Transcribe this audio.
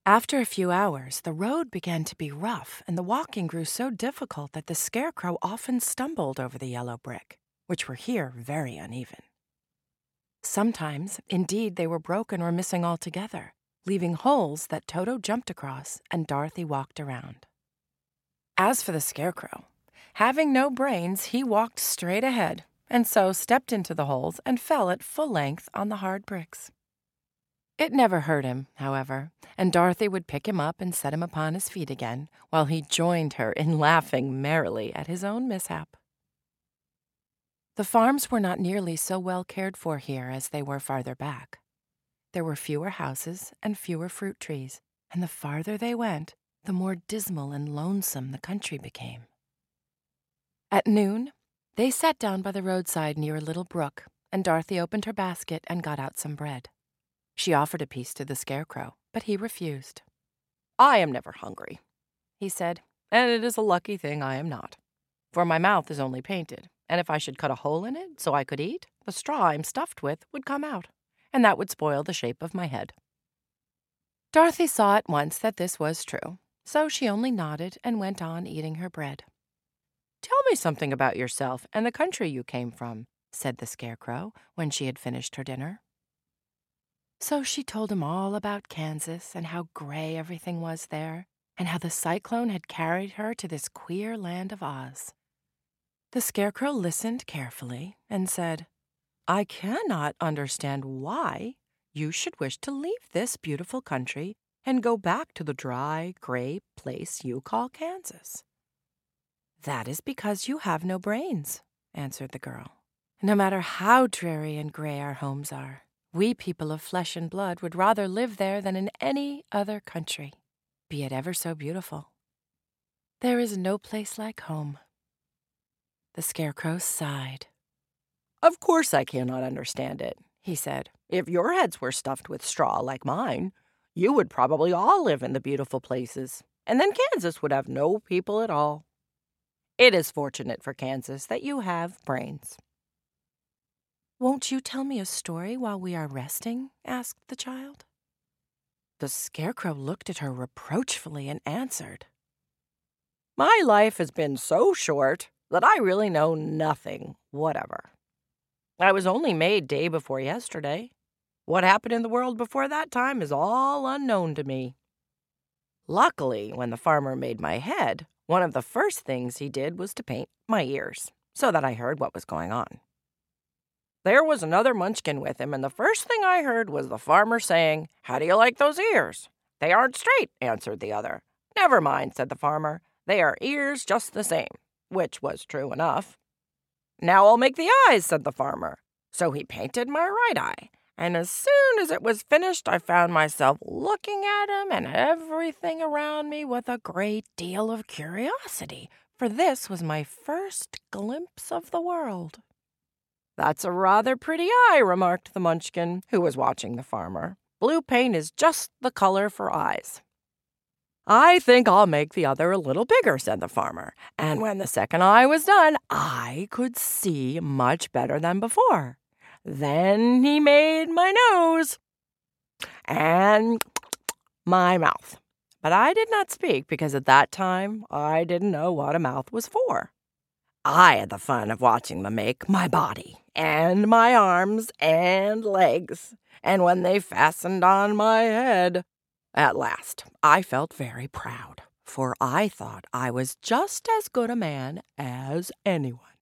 After a few hours, the road began to be rough, and the walking grew so difficult that the Scarecrow often stumbled over the yellow brick, which were here very uneven. Sometimes, indeed, they were broken or missing altogether, leaving holes that Toto jumped across and Dorothy walked around. As for the Scarecrow, having no brains, he walked straight ahead, and so stepped into the holes and fell at full length on the hard bricks. It never hurt him, however, and Dorothy would pick him up and set him upon his feet again, while he joined her in laughing merrily at his own mishap. The farms were not nearly so well cared for here as they were farther back. There were fewer houses and fewer fruit trees, and the farther they went, the more dismal and lonesome the country became. At noon, they sat down by the roadside near a little brook, and Dorothy opened her basket and got out some bread. She offered a piece to the Scarecrow, but he refused. "I am never hungry," he said, "and it is a lucky thing I am not. For my mouth is only painted, and if I should cut a hole in it so I could eat, the straw I'm stuffed with would come out, and that would spoil the shape of my head." Dorothy saw at once that this was true, so she only nodded and went on eating her bread. "Tell me something about yourself and the country you came from," said the Scarecrow when she had finished her dinner. So she told him all about Kansas and how gray everything was there, and how the cyclone had carried her to this queer land of Oz. The Scarecrow listened carefully and said, "I cannot understand why you should wish to leave this beautiful country and go back to the dry, gray place you call Kansas." "That is because you have no brains," answered the girl. "No matter how dreary and gray our homes are, we people of flesh and blood would rather live there than in any other country, be it ever so beautiful. There is no place like home." The Scarecrow sighed. "Of course I cannot understand it," he said. "If your heads were stuffed with straw like mine, you would probably all live in the beautiful places, and then Kansas would have no people at all. It is fortunate for Kansas that you have brains." "Won't you tell me a story while we are resting?" asked the child. The Scarecrow looked at her reproachfully and answered, "My life has been so short that I really know nothing whatever. I was only made day before yesterday. What happened in the world before that time is all unknown to me. Luckily, when the farmer made my head, one of the first things he did was to paint my ears, so that I heard what was going on. There was another Munchkin with him, and the first thing I heard was the farmer saying, 'How do you like those ears?' 'They aren't straight,' answered the other. 'Never mind,' said the farmer. 'They are ears just the same,' which was true enough. 'Now I'll make the eyes,' said the farmer. So he painted my right eye, and as soon as it was finished, I found myself looking at him and everything around me with a great deal of curiosity, for this was my first glimpse of the world." "That's a rather pretty eye," remarked the Munchkin, who was watching the farmer. "Blue paint is just the color for eyes." "I think I'll make the other a little bigger," said the farmer. And when the second eye was done, I could see much better than before. Then he made my nose and my mouth. But I did not speak because at that time I didn't know what a mouth was for. I had the fun of watching them make my body and my arms and legs. And when they fastened on my head, at last I felt very proud, for I thought I was just as good a man as anyone.